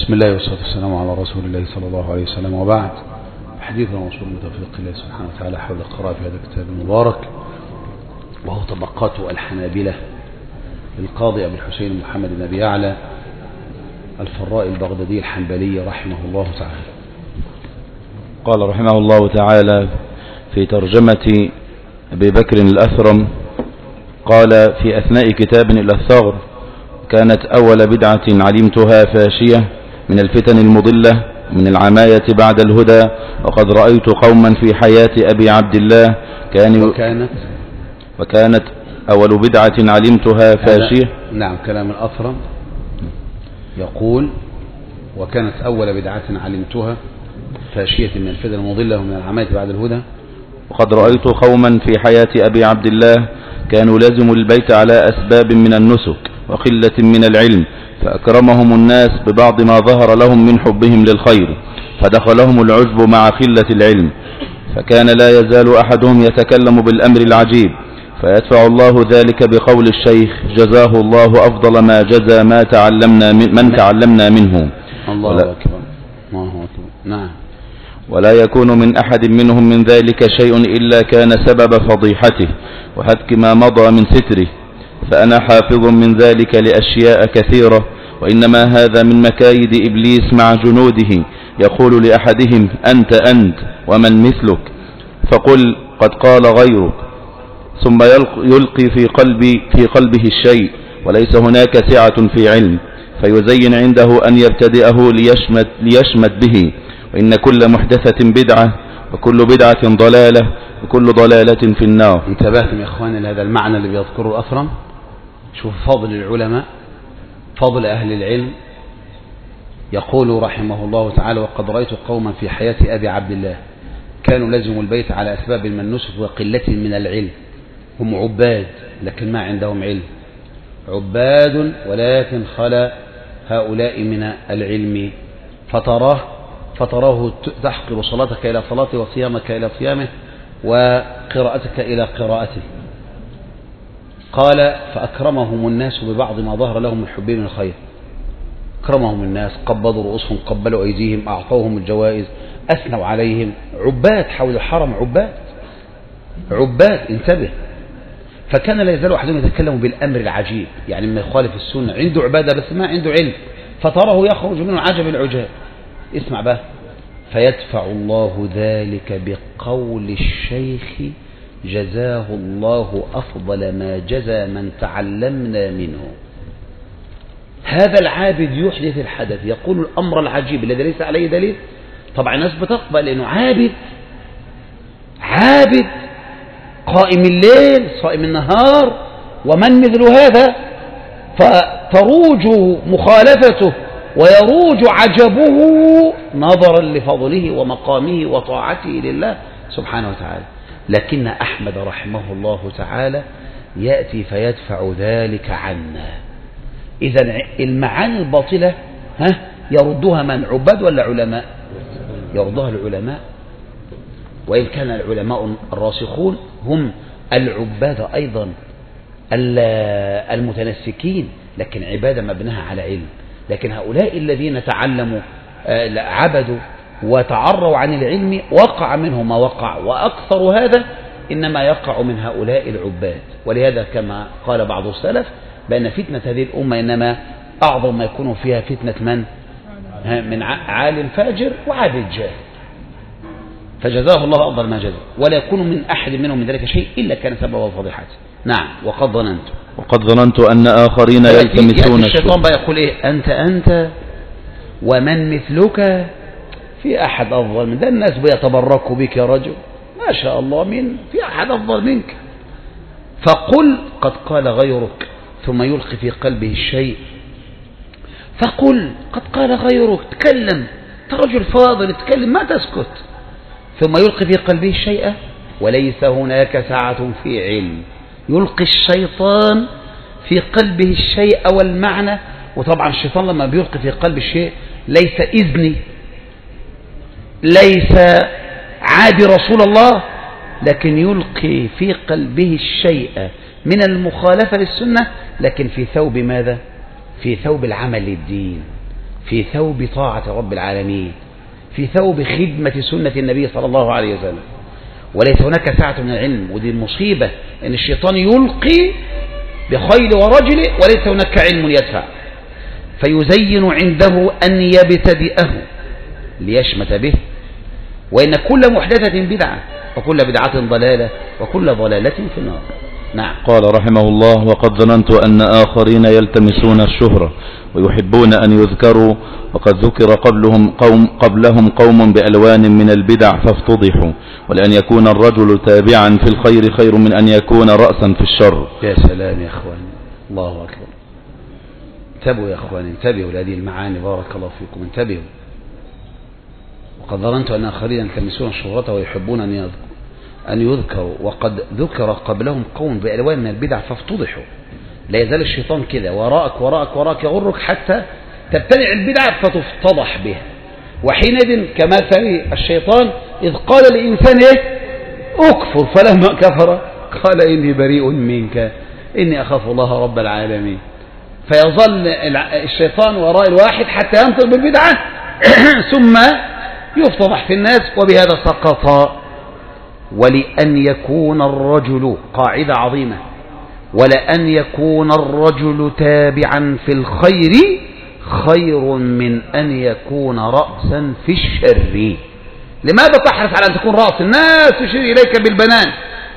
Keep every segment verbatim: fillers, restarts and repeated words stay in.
بسم الله والصلاة والسلام على رسول الله صلى الله عليه وسلم، وبعد. حديثنا موصول بتوفيق الله سبحانه وتعالى حول القراءة في هذا الكتاب المبارك، وهو طبقات الحنابلة للقاضي أبي الحسين محمد بن أبي يعلى الفراء البغدادي الحنبلي رحمه الله تعالى. قال رحمه الله تعالى في ترجمة أبي بكر الأثرم، قال في أثناء كتاب إلى الثغر: كانت أول بدعة علمتها فاشية من الفتن المضلة من العماية بعد الهدى، وقد رأيت قوما في حياة أبي عبد الله كانوا وكانت وكانت أول بدعة علمتها فاشية. نعم، كلام الأثرم يقول: وكانت أول بدعة علمتها فاشية من الفتن المضلة ومن العماية بعد الهدى، وقد رأيت قوما في حياة أبي عبد الله كانوا لازموا البيت على أسباب من النسك وقلة من العلم، فأكرمهم الناس ببعض ما ظهر لهم من حبهم للخير، فدخلهم العجب مع قلة العلم، فكان لا يزال أحدهم يتكلم بالأمر العجيب، فيدفع الله ذلك بقول الشيخ: جزاه الله أفضل ما جزى ما تعلمنا من, من تعلمنا منه. الله ولا, أكبر. الله أكبر. نعم. ولا يكون من أحد منهم من ذلك شيء إلا كان سبب فضيحته وهتك ما مضى من ستره، فأنا حافظ من ذلك لأشياء كثيرة، وإنما هذا من مكايد إبليس مع جنوده، يقول لأحدهم: أنت أنت ومن مثلك، فقل قد قال غيرك، ثم يلقي في قلبي في قلبه الشيء وليس هناك سعة في علم، فيزين عنده أن يبتدئه ليشمت, ليشمت به، وإن كل محدثة بدعة وكل بدعة ضلالة وكل ضلالة في النار. انتبهتم يا إخواني لهذا المعنى اللي بيذكره الأثرم؟ شوف فضل العلماء، فضل أهل العلم. يقول رحمه الله تعالى: وقد رأيت قوما في حياة أبي عبد الله كانوا لزموا البيت على أسباب من النسك وقلة من العلم. هم عباد لكن ما عندهم علم، عباد ولكن خلا هؤلاء من العلم، فتراه فتراه تحقر صلاتك إلى صلاته وصيامك إلى صيامه وقراءتك إلى قراءته. قال: فأكرمهم الناس ببعض ما ظهر لهم من حبهم الخير. أكرمهم الناس، قبضوا رؤوسهم، قبلوا أيديهم، أعطوهم الجوائز، أثنوا عليهم. عباد حول الحرم، عباد عباد انتبه. فكان لا يزال أحدهم يتكلم بالأمر العجيب، يعني ما يخالف السنة، عنده عبادة بس ما عنده علم، فتراه يخرج منه عجب العجاب. اسمع بقى: فيدفع الله ذلك بقول الشيخ: جزاه الله أفضل ما جزى من تعلمنا منه. هذا العابد يحدث الحدث، يقول الأمر العجيب الذي ليس عليه دليل. طبعا الناس بتقبل لأنه عابد، عابد قائم الليل صائم النهار، ومن مثل هذا فتروج مخالفته ويروج عجبه نظرا لفضله ومقامه وطاعته لله سبحانه وتعالى. لكن أحمد رحمه الله تعالى يأتي فيدفع ذلك عنا. إذن المعاني الباطلة ها يردها من؟ عباد ولا علماء؟ يردها العلماء، وإن كان العلماء الراسخون هم العباد أيضا المتنسكين، لكن عبادة مبناها على علم. لكن هؤلاء الذين تعلموا عبدوا وتعروا عن العلم وقع منهم ما وقع، وأكثر هذا إنما يقع من هؤلاء العباد. ولهذا كما قال بعض السلف بأن فتنة هذه الأمة إنما أعظم ما يكون فيها فتنة من؟ من عالم فاجر وعابد جاهل. فجزاه الله أفضل ما جزى، ولا يكون من أحد منهم من ذلك شيء إلا كان سبب فضيحته. نعم. وقد ظننت وقد ظننت أن آخرين يلتمسون الشيطان بقى يقول إيه؟ أنت أنت ومن مثلك، في أحد أفضل من ده؟ الناس بيتبركوا بك يا رجل، ما شاء الله، من في أحد أفضل منك؟ فقل قد قال غيرك، ثم يلقي في قلبه الشيء، فقل قد قال غيرك، تكلم، رجل فاضل، تكلم ما تسكت. ثم يلقي في قلبه الشيء وليس هناك سعة في علم. يلقي الشيطان في قلبه الشيء والمعنى. وطبعا الشيطان لما بيلقي في قلب الشيء ليس إذني، ليس عادي رسول الله، لكن يلقي في قلبه الشيء من المخالفة للسنة، لكن في ثوب ماذا؟ في ثوب العمل للدين، في ثوب طاعة رب العالمين، في ثوب خدمة سنة النبي صلى الله عليه وسلم. وليس هناك سعة من العلم، ودي المصيبة أن الشيطان يلقي بخيل ورجل وليس هناك علم يدفع، فيزين عنده أن يبتدئه ليشمت به. وإن كل محدثة بدعة وكل بدعة ضلالة وكل ضلالة في النار. نعم. قال رحمه الله: وقد ظننت أن آخرين يلتمسون الشهرة ويحبون أن يذكروا، وقد ذكر قبلهم قوم, قبلهم قوم بألوان من البدع فافتضحوا، ولأن يكون الرجل تابعا في الخير خير من أن يكون رأسا في الشر. يا سلام يا أخواني، الله أكبر. انتبهوا يا أخواني، انتبهوا لهذه المعاني، بارك الله فيكم، انتبهوا. وقد ظننت أن آخرين يلتمسون الشهرة ويحبون أن يذكروا أن يذكروا وقد ذكر قبلهم قوم بألوان من البدع فافتضحوا. لا يزال الشيطان كده وراءك وراءك وراءك يغرك حتى تبتدع البدع فتفتضح بها. وحينئذ كمثل الشيطان إذ قال للإنسان إيه؟ أكفر، فلما كفر قال إني بريء منك إني أخاف الله رب العالمين. فيظل الشيطان وراء الواحد حتى ينطق بالبدعة ثم يفتضح في الناس وبهذا سقط. ولأن يكون الرجل، قاعدة عظيمة، ولأن يكون الرجل تابعا في الخير خير من أن يكون رأسا في الشر. لماذا تحرص على أن تكون رأس الناس تشير إليك بالبنان؟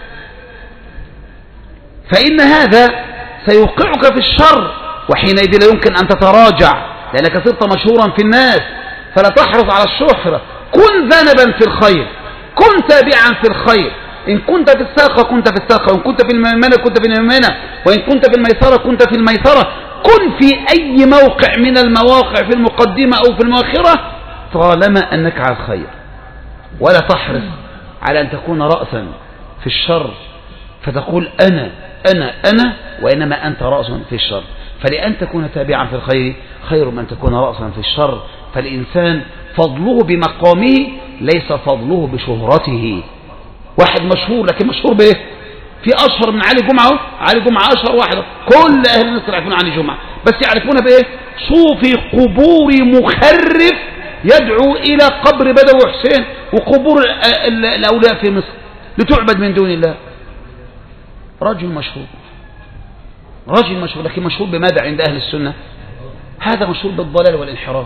فإن هذا سيوقعك في الشر، وحينئذ لا يمكن أن تتراجع لأنك صرت مشهورا في الناس. فلا تحرص على الشهرة، كن ذنبا في الخير، كن تابعا في الخير. إن كنت في الساقة كنت في الساقة، وإن كنت في الميمنة كنت في الميمنة، وإن كنت في الميسرة كنت في الميسرة. كن في أي موقع من المواقع، في المقدمة أو في المؤخرة، طالما أنك على الخير. ولا تحرص على أن تكون رأسا في الشر فتقول أنا أنا أنا وإنما أنت رأس في الشر. فلأن تكون تابعا في الخير خير من تكون رأسا في الشر. فالإنسان فضله بمقامه ليس فضله بشهرته. واحد مشهور لكن مشهور بإيه؟ في أشهر من علي جمعة. علي جمعة أشهر واحد، كل أهل مصر يعرفون علي جمعة، بس يعرفونه بإيه؟ صوفي قبوري مخرف يدعو إلى قبر بدوي حسين وقبور الأولياء في مصر لتعبد من دون الله. رجل مشهور، رجل مشهور، لكن مشهور بماذا عند أهل السنة؟ هذا مشهور بالضلال والانحراف،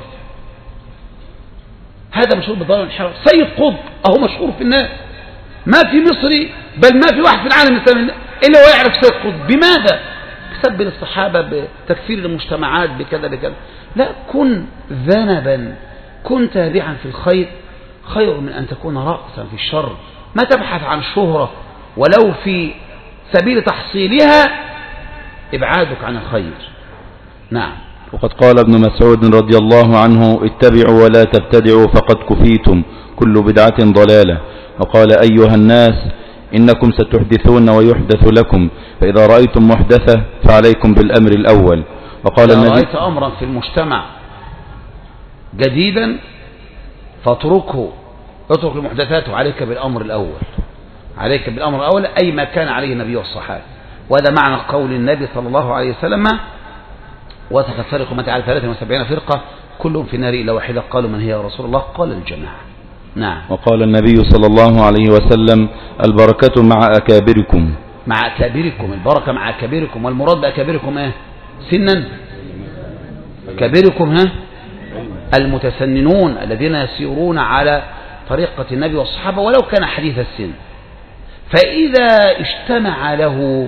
هذا مشهور بالضلال والانحراف. سيد قطب أهو مشهور في الناس، ما في مصري بل ما في واحد في العالم الإسلامي إلا ويعرف سيد قطب. بماذا؟ بسب الصحابة، بتكفير المجتمعات، بكذا بكذا. لا، كن ذنبا، كن تابعا في الخير خير من أن تكون رأسا في الشر. ما تبحث عن شهرة ولو في سبيل تحصيلها إبعادك عن الخير. نعم. وقد قال ابن مسعود رضي الله عنه: اتبعوا ولا تبتدعوا فقد كفيتم، كل بدعة ضلالة. وقال: أيها الناس إنكم ستحدثون ويحدث لكم، فإذا رأيتم محدثة فعليكم بالأمر الأول. وقال إذا النبي: رأيت أمرا في المجتمع جديدا فاتركه، اترك المحدثات وعليك بالأمر الأول. عليك بالأمر الأول أي ما كان عليه النبي والصحابة. وهذا معنى قول النبي صلى الله عليه وسلم: وستفترق أمتي على ثلاث وسبعين فرقة كلهم في النار إلا واحدة. قالوا: من هي يا رسول الله؟ قال: الجماعة. نعم. وقال النبي صلى الله عليه وسلم: البركة مع أكابركم. مع أكابركم، البركة مع أكابركم. والمراد بأكابركم إيه؟ سنا. كبيركم ها المتسننون الذين يسيرون على طريقة النبي والصحابة ولو كان حديث السن. فإذا اجتمع له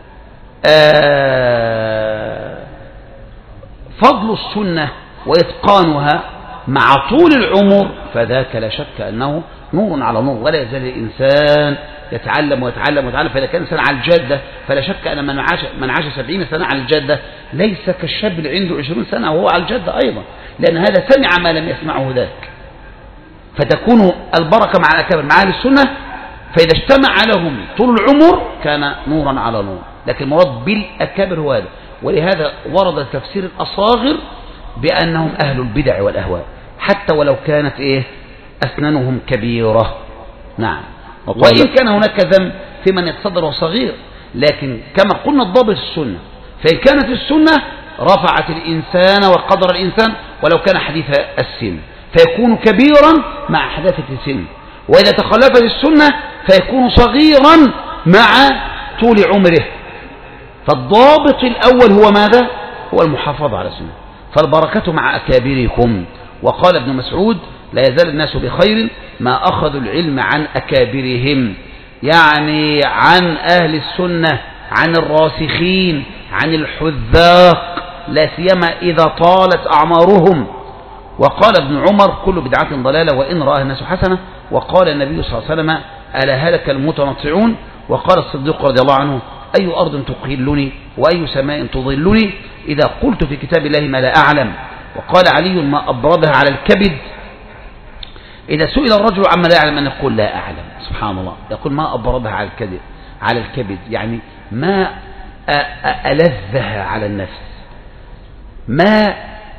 فضل السنة وإتقانها مع طول العمر فذاك لا شك أنه نور على نور. ولا يزال الإنسان يتعلم ويتعلم ويتعلم. فإذا كان الإنسان على الجادة فلا شك أن من عاش من عاش سبعين سنة على الجادة ليس كالشاب اللي عنده عشرين سنة وهو على الجادة أيضا، لأن هذا سمع ما لم يسمعه ذاك. فتكون البركة مع الأكابر مع أهل السنة، فإذا اجتمع لهم طول العمر كان نورا على نور. لكن المراد بالأكابر هو هذا. ولهذا ورد تفسير الأصاغر بأنهم أهل البدع والأهواء حتى ولو كانت إيه أسنانهم كبيرة. نعم. وإن كان هناك ذنب في من يتصدر صغير، لكن كما قلنا الضابط السنة. فإن كانت السنة رفعت الإنسان وقدر الإنسان ولو كان حديث السن، فيكون كبيرا مع حداثة السن. وإذا تخلفت السنة فيكون صغيرا مع طول عمره. فالضابط الأول هو ماذا؟ هو المحافظة على السنة. فالبركة مع أكابركم. وقال ابن مسعود: لا يزال الناس بخير ما أخذوا العلم عن أكابرهم، يعني عن أهل السنة، عن الراسخين، عن الحذاق، لا سيما إذا طالت أعمارهم. وقال ابن عمر: كل بدعة ضلالة وإن رآها الناس حسنة. وقال النبي صلى الله عليه وسلم: ألا هلك المتنطعون. وقال الصديق رضي الله عنه: أي أرض تقلني وأي سماء تظلني إذا قلت في كتاب الله ما لا أعلم. وقال علي: ما أبردها على الكبد. إذا سئل الرجل عما لا يعلم أن يقول لا أعلم. سبحان الله، يقول ما أبردها على الكبد، على الكبد يعني ما ألذها على النفس، ما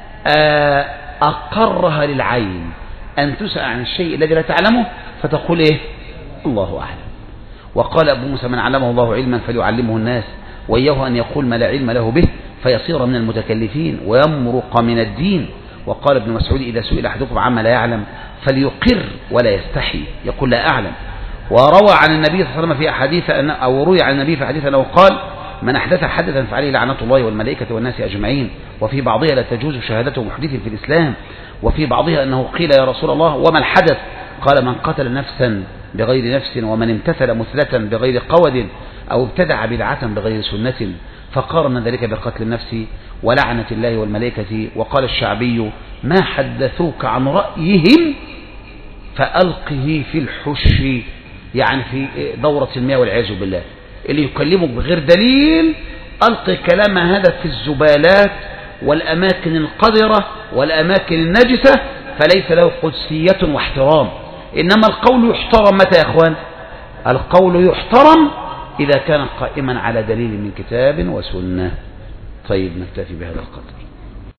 أقرها للعين، أن تسأل عن الشيء الذي لا تعلمه فتقول إيه؟ الله أعلم. وقال أبو موسى: من علمه الله علما فليعلمه الناس، وإياه أن يقول ما لا علم له به فيصير من المتكلفين ويمرق من الدين. وقال ابن مسعود: إذا سئل أحدكم عما لا يعلم فليقر ولا يستحي، يقول لا أعلم. وروى عن النبي صلى الله عليه وسلم في أحاديث أو روي عن النبي في حديث أنه قال: من أحدث حدثا فعليه لعنة الله والملائكة والناس أجمعين. وفي بعضها لا تجوز شهادته محدث في الإسلام. وفي بعضها أنه قيل: يا رسول الله وما الحدث؟ قال: من قتل نفسا بغير نفس، ومن امتثل مثلة بغير قود، أو ابتدع بدعة بغير سنة. فقارن ذلك بقتل النفس ولعنة الله والملائكة. وقال الشعبي: ما حدثوك عن رأيهم فألقه في الحش، يعني في دورة المياه والعياذ بالله. اللي يكلمك بغير دليل ألقي كلام هذا في الزبالات والأماكن القذرة والأماكن النجسة، فليس له قدسية واحترام. إنما القول يحترم متى يا أخوان؟ القول يحترم إذا كان قائما على دليل من كتاب وسنة. طيب، نكتفي بهذا القدر.